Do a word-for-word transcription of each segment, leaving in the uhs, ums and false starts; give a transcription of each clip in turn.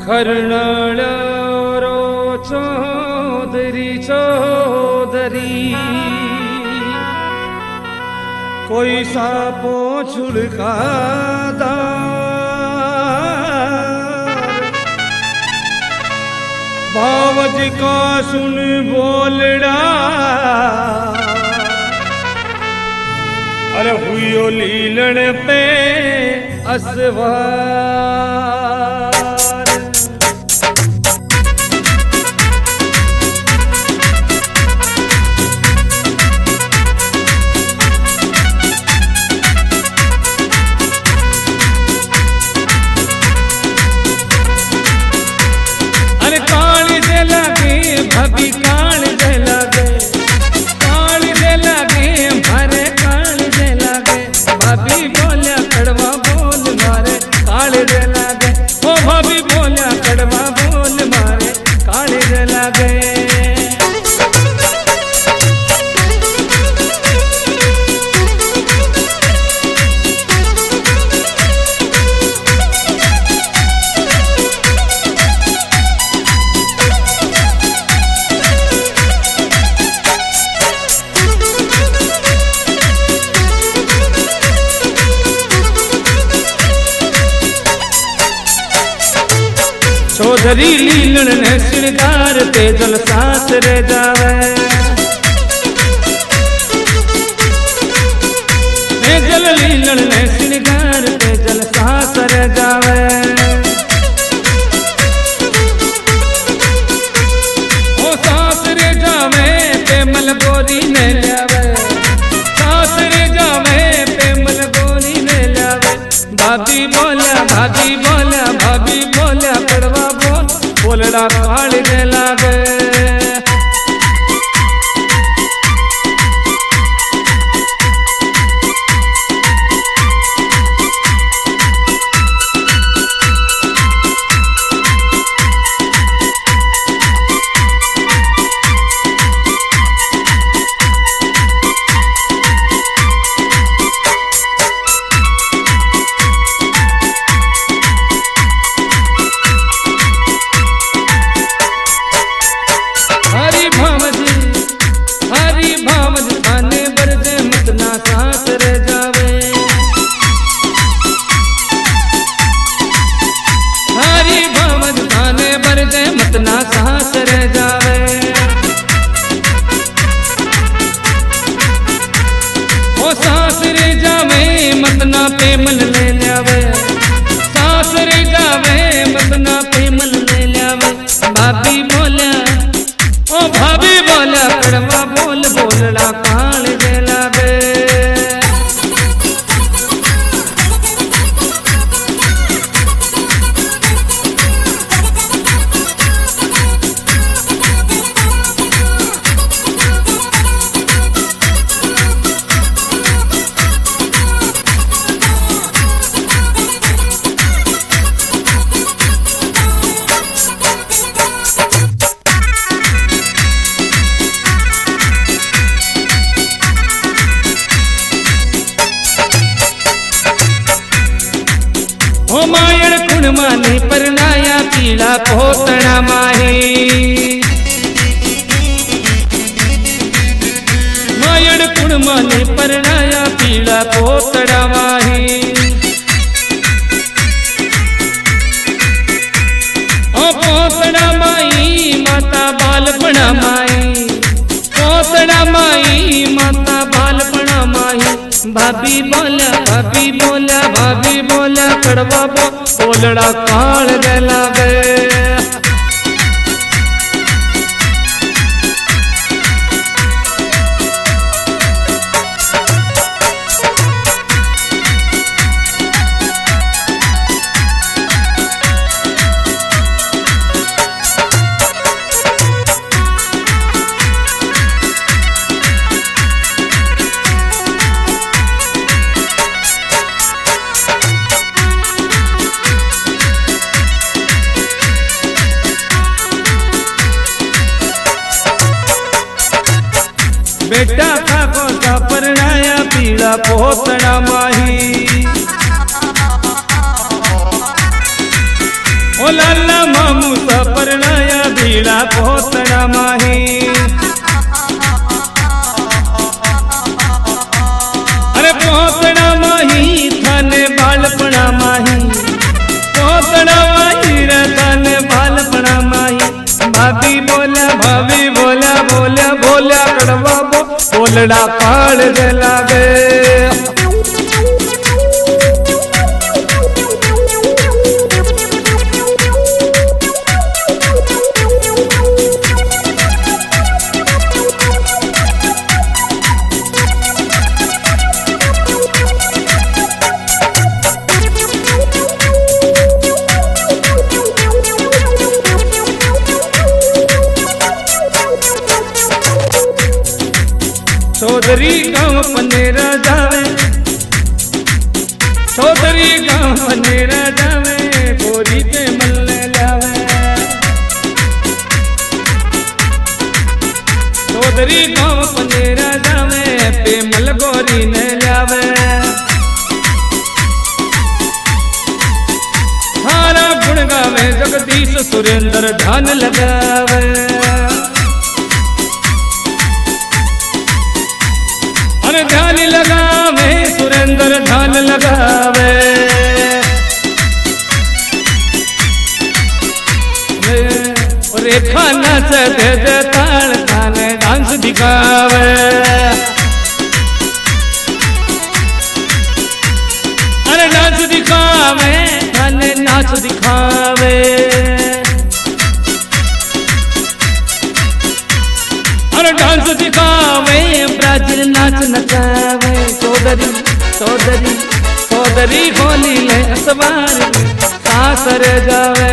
खरनाळ्यारो चौधरी चौधरी कोई सापो छुड़कादा बावज का सुन बोलड़ा अरे हुयो लीलन पे असवार भाभी काल दे लागे काल दे लागे मारे काल दे लागे भाभी बोलिया कड़वा बोल मारे काल दे लागे ओ भाभी बोलिया कड़वा बोल मारे काल दे लागे चौधरी लीलन ने श्रृंगार ते जल सास रे जावे ने जल लीलन ने श्रृंगार ते जल सास रे जावे ओ सास रे जावे पे मल गोरी ने लावे सास रे जावे पे मल गोरी ने लावे भाभी बोला भाभी बोला भाभी बोला कड़वा बोल बोलड़ा काल दे लागे पेमल ले लावे सास रे जावे मतना पेमल ले लावे भाभी बोला ओ भाभी बोला कड़वा बोल बोलड़ा काल दे लावे ओ मायण कुण माने परनाया पीला पोतड़ा माही मायण कुण माने परनाया पीला पोतड़ा माही ओ पोतड़ा माई माता बालपणा माई पोतड़ा माई माता बालपणा माई भाभी बोला भाभी बोला भाभी बोला कड़वा बो बोलड़ा काल दे लागे बेटा खाको सा परनाया पीला पोतड़ा माही ओ ओ लाला मामू सपरणाया भीड़ा पोतड़ा माही अरे पोतड़ा माही थाने बालपणा माही पोतड़ा माही रे थाने बालपणा माही भाभी बोला भाभी बोला बोला बोला कड़वा बो बोलड़ा काल दे लागे चौधरी गाँव पनेरा जावे चौधरी गाँव पनेरा जावे गोरी पे मलने लावे चौधरी गाँव पनेरा जावे पे मल गोरी ने लावे हारा गुण गावे जगदीश सुरेंद्र ध्यान लगावे ध्यान लगावे सुरेंद्र ध्यान लगावे रेखा नाच दे दे ताल थाने डांस दिखावे अरे डांस दिखावे थाने नाच दिखावे अरे डांस दिखावे ब्राजील नाच नचावे चौधरी चौधरी चौधरी होली ले सवार सासर जावे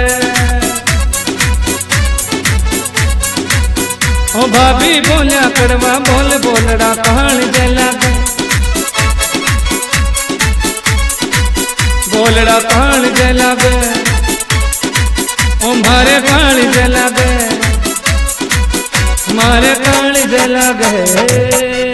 ओ भाभी बोलिया कड़वा बोल बोलड़ा कहानी दे लागे बोलड़ा कहानी दे लागे ओ मारे कहानी दे लागे मारे कहानी दे लागे।